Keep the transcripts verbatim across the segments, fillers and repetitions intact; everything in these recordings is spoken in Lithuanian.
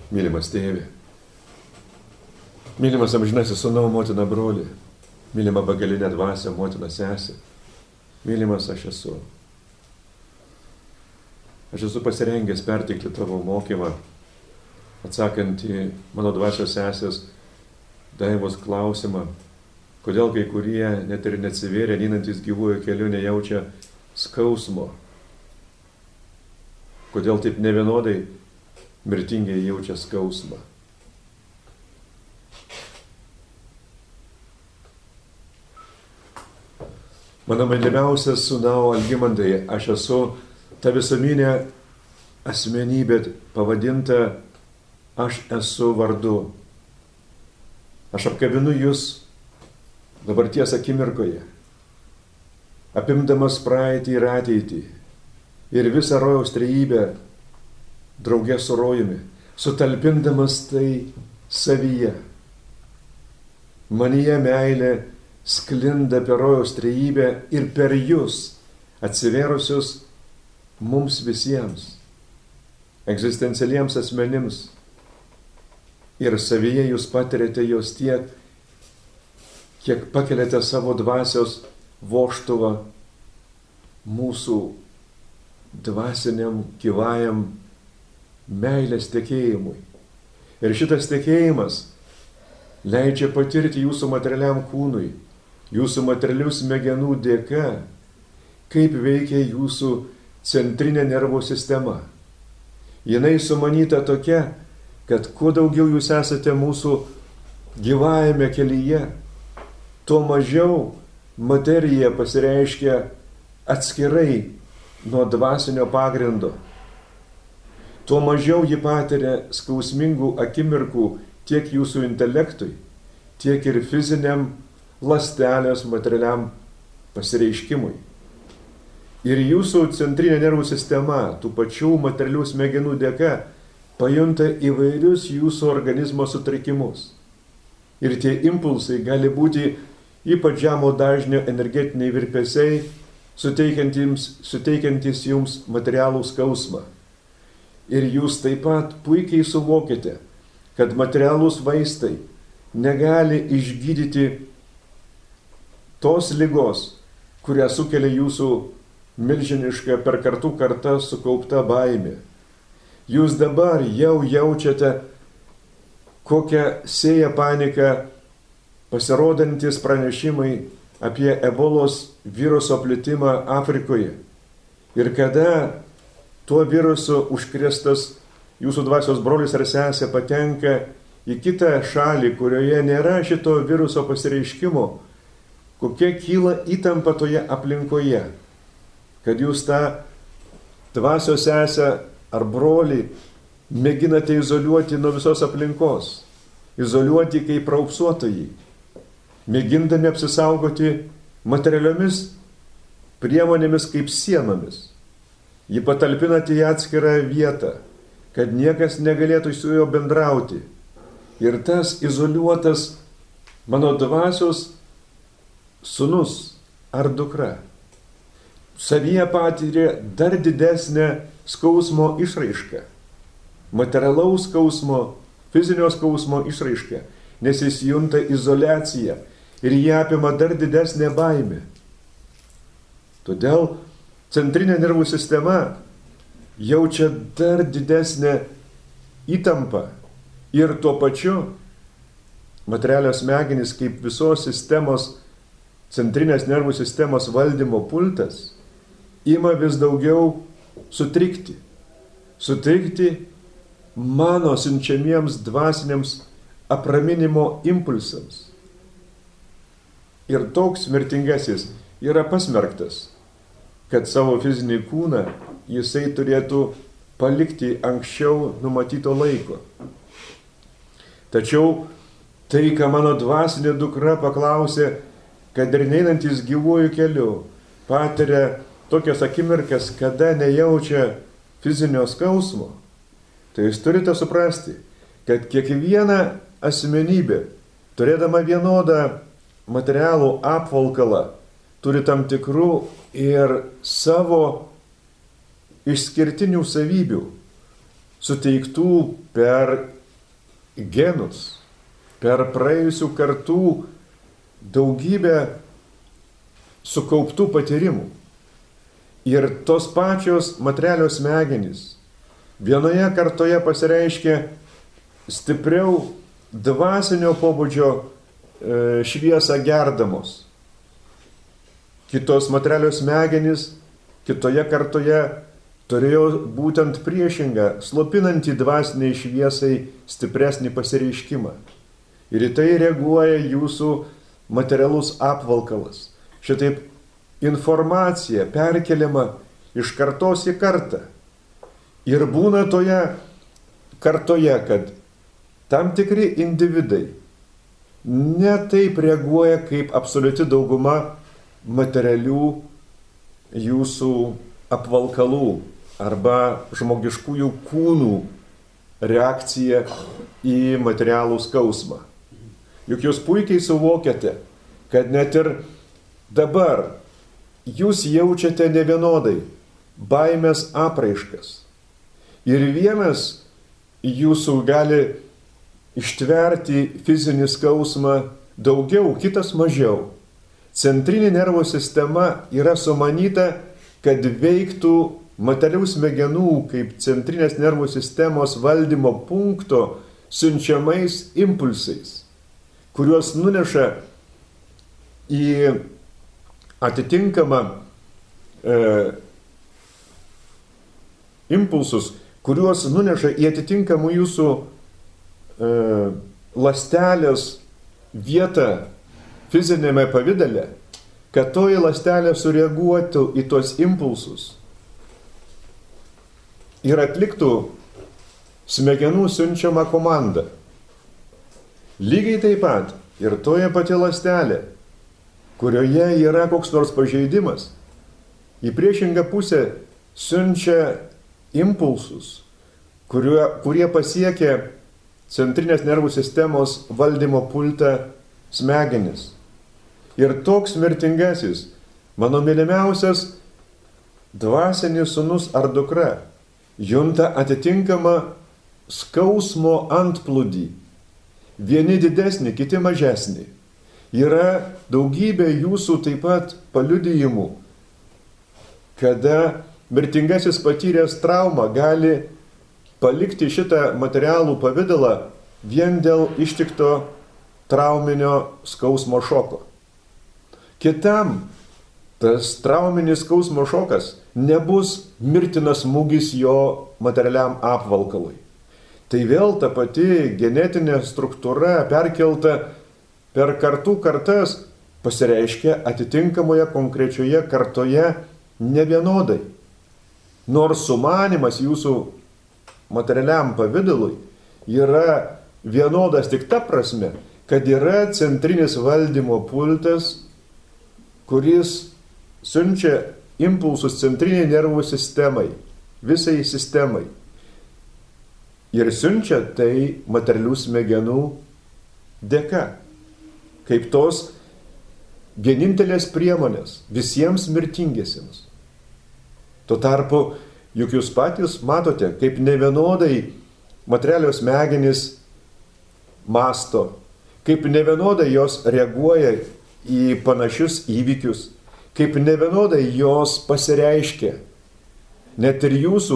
Mylimas tėve, mylimas amžinasis sūnau, motina, broli, mylima begalinė dvasia, motina, sesė, mylimas aš esu. Aš esu pasirengęs perteikti tavo mokymą, atsakant į mano dvasios sesės Daivos klausimą, kodėl kai kurie, net ir neatsivėrę, einantis gyvųjų keliu, nejaučia skausmo. Kodėl taip nevienodai mirtingai jaučia skausmą. Mano mylimiausias sūnau Algimantai, aš esu ta visuminė asmenybė pavadinta Aš esu vardu. Aš apkabinu jūs dabarties akimirkoje, apimdamas praeitį ir ateitį ir visą rojaus trejybę draugė su rojumi, sutalpindamas tai savyje. Manyje meilė sklinda per rojaus trejybę ir per jūs atsivėrusius mums visiems, egzistencialiems asmenims. Ir savyje jūs patiriate jos tiek, kiek pakeliate savo dvasios vožtuvą mūsų dvasiniam, gyvajam meilės tekėjimui. Ir šitas tekėjimas leidžia patirti jūsų materialiam kūnui, jūsų materialių smegenų dėka, kaip veikia jūsų centrinė nervų sistema. Jinai sumanyta tokia, kad kuo daugiau jūs esate mūsų gyvajame kelyje, tuo mažiau materija pasireiškia atskirai nuo dvasinio pagrindo. Tuo mažiau ji patiria skausmingų akimirkų tiek jūsų intelektui, tiek ir fiziniam ląstelės materialiam pasireiškimui. Ir jūsų centrinė nervų sistema, tų pačių materialių smegenų dėka, pajunta įvairius jūsų organizmo sutrikimus. Ir tie impulsai gali būti ypač žemo dažnio energetiniai virpesiai, suteikiantys, suteikiantys jums materialų skausmą. Ir jūs taip pat puikiai suvokite, kad materialūs vaistai negali išgydyti tos ligos, kurią sukelia jūsų milžiniška per kartų kartas sukaupta baimė. Jūs dabar jau jaučiate, kokią sėja paniką pasirodantis pranešimai apie ebolos viruso plitimą Afrikoje. Ir kada tuo virusu užkrėstas jūsų dvasios brolis ar sesė patenka į kitą šalį, kurioje nėra šito viruso pasireiškimo, kokia kyla įtampa toje aplinkoje, kad jūs tą dvasios sesę ar brolį mėginate izoliuoti nuo visos aplinkos, izoliuoti kaip raupsuotojai, mėgindami apsisaugoti materialiomis priemonėmis kaip sienomis. Jį patalpinate į atskirą vietą, kad niekas negalėtų su juo bendrauti. Ir tas izoliuotas mano dvasios sūnus ar dukra savyje patyrė dar didesnę skausmo išraišką, materialaus skausmo, fizinio skausmo išraišką, nes jis junta izoliaciją ir jį apima dar didesnė baimė. Todėl centrinė nervų sistema jaučia dar didesnę įtampą ir tuo pačiu materialios smegenys kaip visos sistemos, centrinės nervų sistemos valdymo pultas ima vis daugiau sutrikti. Sutrikti mano siunčiamiems dvasiniams apraminimo impulsams. Ir toks mirtingasis yra pasmerktas, kad savo fizinį kūną jisai turėtų palikti anksčiau numatyto laiko. Tačiau tai, ką mano dvasinė dukra paklausė, kad ir neinantis gyvuoju keliu patiria tokias akimirkas, kada nejaučia fizinio skausmo, tai jūs turite suprasti, kad kiekviena asmenybė, turėdama vienodą materialų apvalkalą, turi tam tikrų ir savo išskirtinių savybių, suteiktų per genus, per praėjusių kartų daugybę sukauptų patyrimų. Ir tos pačios materialios smegenys vienoje kartoje pasireiškia stipriau dvasinio pobūdžio e, šviesą gerdamos. Kitos materialios smegenys kitoje kartoje turėjo būtent priešingą, slopinantį dvasiniai šviesai stipresnį pasireiškimą. Ir į tai reaguoja jūsų materialus apvalkalas. Šitaip informacija perkeliama iš kartos į kartą. Ir būna toje kartoje, kad tam tikri individai ne taip reaguoja kaip absoliuti dauguma materialių jūsų apvalkalų arba žmogiškųjų kūnų reakcija į materialų skausmą. Juk jūs puikiai suvokiate, kad net ir dabar jūs jaučiate nevienodai baimės apraiškas. Ir vienas jūsų gali ištverti fizinį skausmą daugiau, kitas mažiau. Centrinė nervų sistema yra sumanyta, kad veiktų materialių smegenų kaip centrinės nervų sistemos valdymo punkto siunčiamais impulsais, kuriuos nuneša į atitinkamą e, impulsus, kuriuos nuneša į atitinkamą jūsų e, ląstelės vietą fizinėme pavidale, kad toji ląstelė sureaguotų į tuos impulsus ir atliktų smegenų siunčiamą komandą. Lygiai taip pat ir toje pati ląstelė, kurioje yra koks nors pažeidimas, į priešingą pusę siunčia impulsus, kurie, kurie pasiekia centrinės nervų sistemos valdymo pultą smegenis. Ir toks mirtingasis, mano mylimiausias dvasinis sūnus ar dukra, junta atitinkamą skausmo antplūdį. Vieni didesni, kiti mažesni. Yra daugybė jūsų taip pat paliudijimų, kada mirtingasis patyręs traumą gali palikti šitą materialų pavidalą vien dėl ištikto trauminio skausmo šoko. Kitam tas trauminis skausmo šokas nebus mirtinas smūgis jo materialiam apvalkalui. Tai vėl ta pati genetinė struktūra perkelta per kartų kartas pasireiškia atitinkamoje konkrečioje kartoje nevienodai. Nors sumanimas jūsų materialiam pavidalui yra vienodas tik ta prasme, kad yra centrinis valdymo pultas, kuris siunčia impulsus centriniai nervų sistemai, visai sistemai. Ir siunčia tai materialių smegenų dėka, kaip tos vienintelės priemonės visiems mirtingiesiems. Tuo tarpu, juk jūs patys matote, kaip nevienodai materialios smegenys masto, kaip nevienodai jos reaguoja į panašius įvykius, kaip nevienodai jos pasireiškia. Net ir jūsų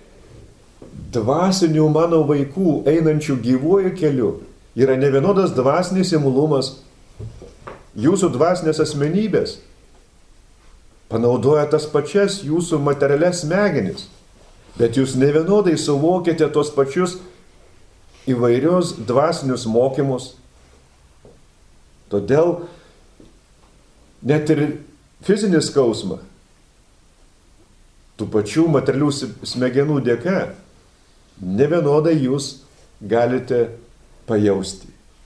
dvasinių mano vaikų einančių gyvuoju keliu yra nevienodas dvasinis imlumas. Jūsų dvasinės asmenybės panaudoja tas pačias jūsų materialias smegenis, bet jūs nevienodai suvokiate tos pačius įvairius dvasinius mokymus. Todėl net ir fizinį skausmą tų pačių materialių smegenų dėka nevienodai jūs galite pajausti.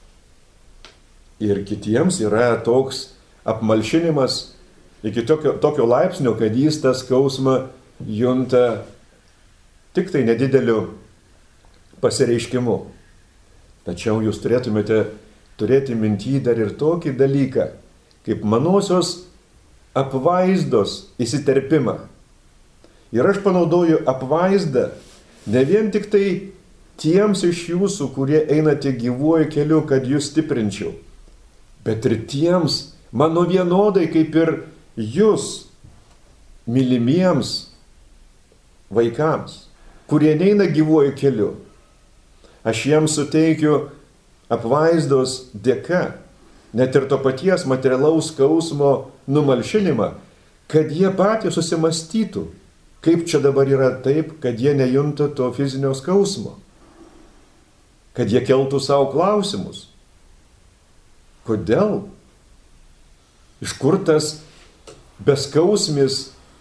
Ir kitiems yra toks apmalšinimas iki tokio, tokio laipsnio, kad jis tą skausmą junta tik tai nedideliu pasireiškimu. Tačiau jūs turėtumėte turėti minty dar ir tokį dalyką, kaip manosios apvaizdos įsiterpimą. Ir aš panaudoju apvaizdą ne vien tik tai tiems iš jūsų, kurie einate gyvuoju keliu, kad jūs stiprinčiau, bet ir tiems, mano vienodai kaip ir jūs, mylimiems vaikams, kurie neina gyvuoju keliu. Aš jiems suteikiu apvaizdos dėka, net ir to paties materialaus skausmo numalšinimą, kad jie patys susimastytų, kaip čia dabar yra taip, kad jie nejunta to fizinio skausmo, kad jie keltų savo klausimus. Kodėl? Iš kur tas beskausmis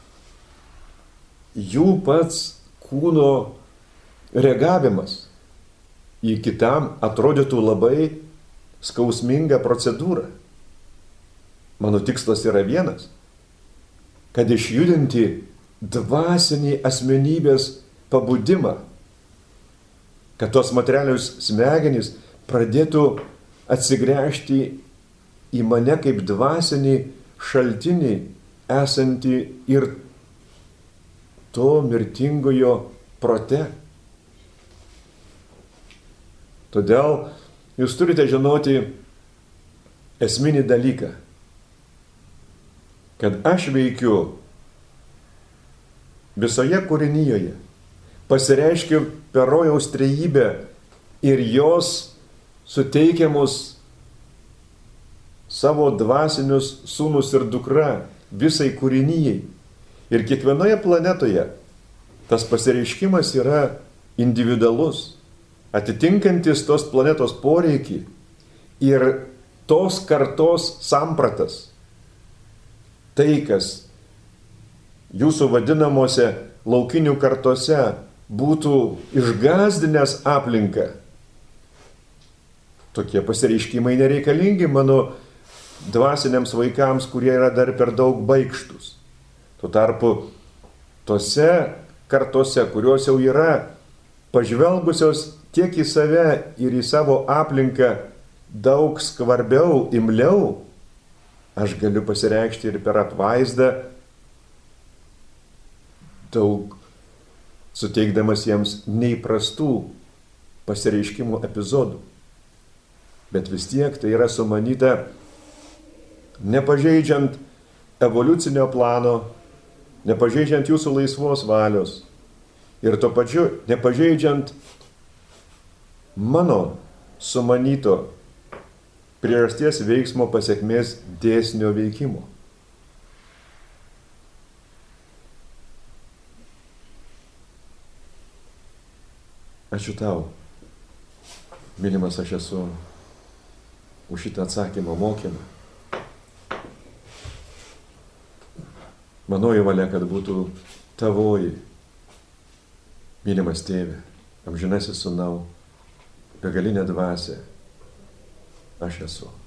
jų pats kūno reagavimas į kitam atrodytų labai skausmingą procedūrą. Mano tikslas yra vienas, kad išjudinti dvasinį asmenybės pabudimą, kad tos materialius smegenys pradėtų atsigręžti į mane kaip dvasinį šaltinį, esantį ir to mirtingojo prote. Todėl jūs turite žinoti esminį dalyką, kad aš veikiu visoje kūrinyjoje, pasireiškiu per rojaus trejybę ir jos suteikiamus savo dvasinius sūnus ir dukra visai kūrinyjai. Ir kiekvienoje planetoje tas pasireiškimas yra individualus, atitinkantis tos planetos poreikį ir tos kartos sampratas. Tai, kas jūsų vadinamuose laukinių kartose būtų išgazdinęs aplinką, tokie pasireiškimai nereikalingi mano dvasiniams vaikams, kurie yra dar per daug baikštus. Tuo tarpu tose kartose, kurios jau yra pažvelgusios tiek į save ir į savo aplinką daug skvarbiau, imliau, aš galiu pasireikšti ir per apvaizdą, daug suteikdamas jiems neįprastų pasireiškimų epizodų. Bet vis tiek tai yra sumanyta nepažeidžiant evoliucinio plano, nepažeidžiant jūsų laisvos valios ir tuo pačiu nepažeidžiant mano sumanyto priežasties veiksmo pasekmės dėsnio veikimo. Ačiū tau, mylimas aš esu, už šitą atsakymą mokymą. Manoji valia, kad būtų tavoji, mylimas tėve, amžinasis sūnau, begalinė dvasia, aš esu.